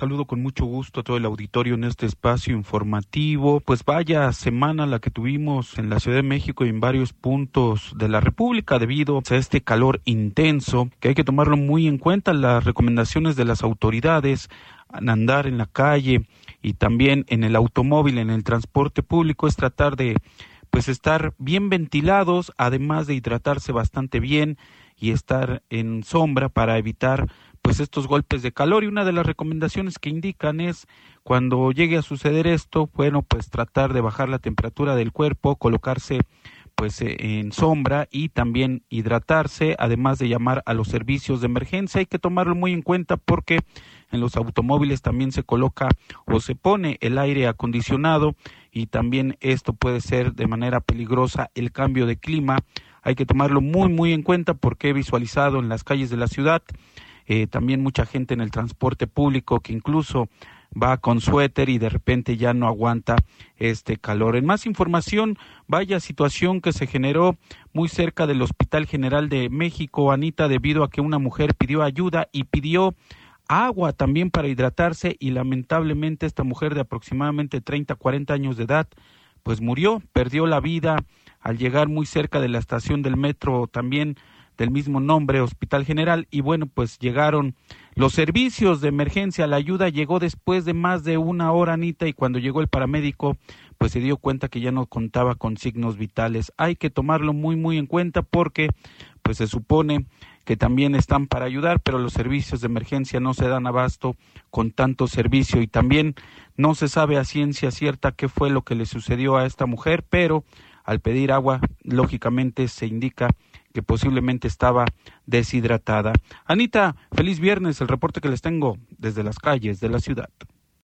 saludo con mucho gusto a todo el auditorio en este espacio informativo. Pues vaya semana la que tuvimos en la Ciudad de México y en varios puntos de la República debido a este calor intenso, que hay que tomarlo muy en cuenta. Las recomendaciones de las autoridades al andar en la calle y también en el automóvil, en el transporte público, es tratar de estar bien ventilados, además de hidratarse bastante bien y estar en sombra para evitar estos golpes de calor. Y una de las recomendaciones que indican es, cuando llegue a suceder esto, tratar de bajar la temperatura del cuerpo, colocarse en sombra y también hidratarse, además de llamar a los servicios de emergencia. Hay que tomarlo muy en cuenta porque en los automóviles también se coloca o se pone el aire acondicionado y también esto puede ser de manera peligrosa el cambio de clima. Hay que tomarlo muy en cuenta porque he visualizado en las calles de la ciudad también mucha gente en el transporte público que incluso va con suéter y de repente ya no aguanta este calor. En más información, vaya situación que se generó muy cerca del Hospital General de México, Anita, debido a que una mujer pidió ayuda y pidió agua también para hidratarse, y lamentablemente esta mujer de aproximadamente 30-40 años de edad murió, perdió la vida al llegar muy cerca de la estación del metro también del mismo nombre, Hospital General, y llegaron los servicios de emergencia. La ayuda llegó después de más de una hora, Anita, y cuando llegó el paramédico se dio cuenta que ya no contaba con signos vitales. Hay que tomarlo muy en cuenta porque se supone que también están para ayudar, pero los servicios de emergencia no se dan abasto con tanto servicio, y también no se sabe a ciencia cierta qué fue lo que le sucedió a esta mujer, pero al pedir agua, lógicamente se indica que posiblemente estaba deshidratada. Anita, feliz viernes, el reporte que les tengo desde las calles de la ciudad.